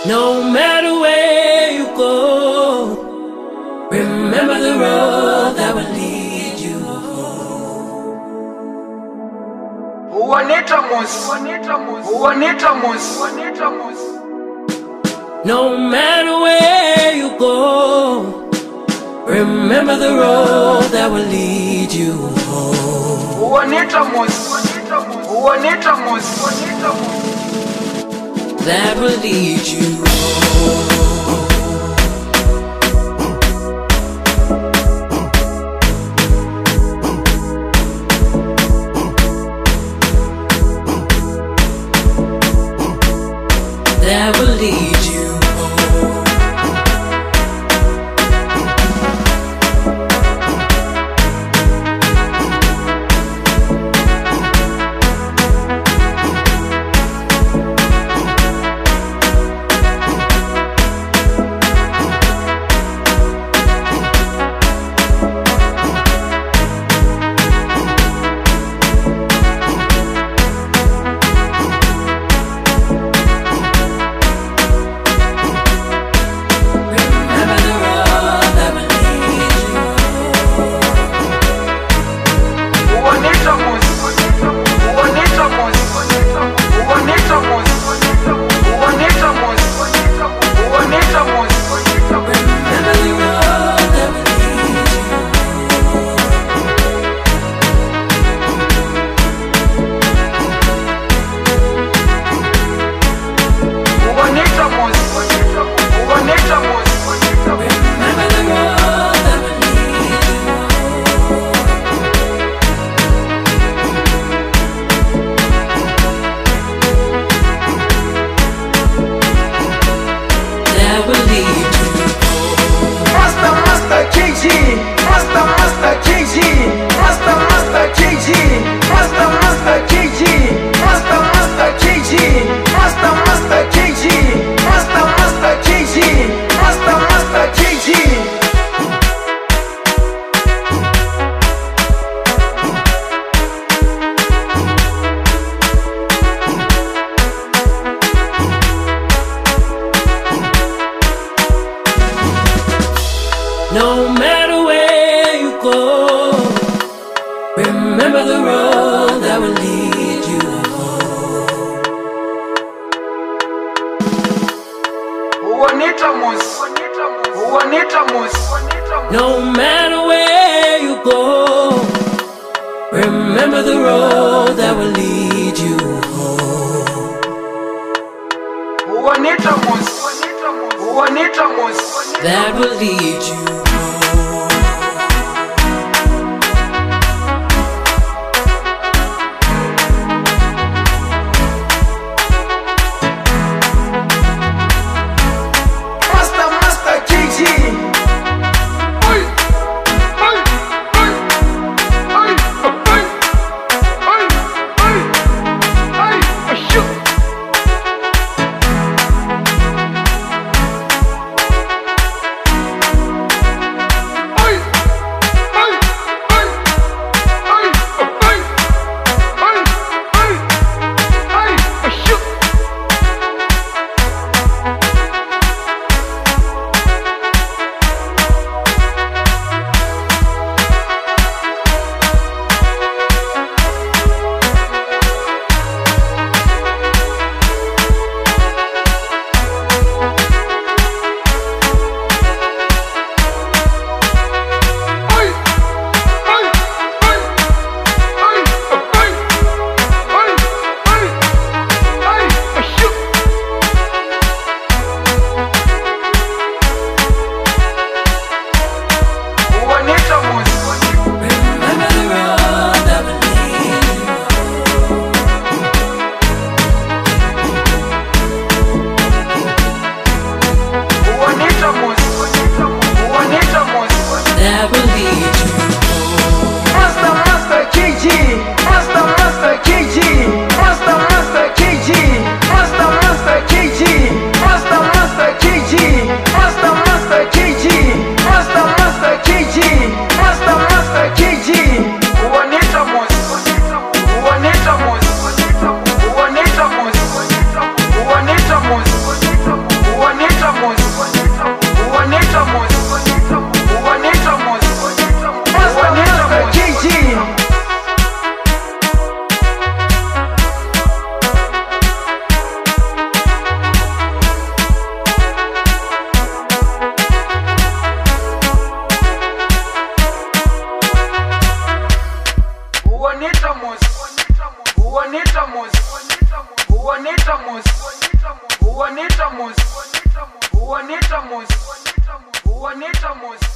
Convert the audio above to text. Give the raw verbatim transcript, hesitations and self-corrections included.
No matter where you go, remember the road that will lead you home. No matter where you go, remember the road that will lead you home. That will lead you home. That will lead you home. No matter where you go, remember the road that will lead you home. No matter where you go, remember the road that will lead you home. That will lead you home. Juanita Mus, Juanita Mus, Juanita Mus.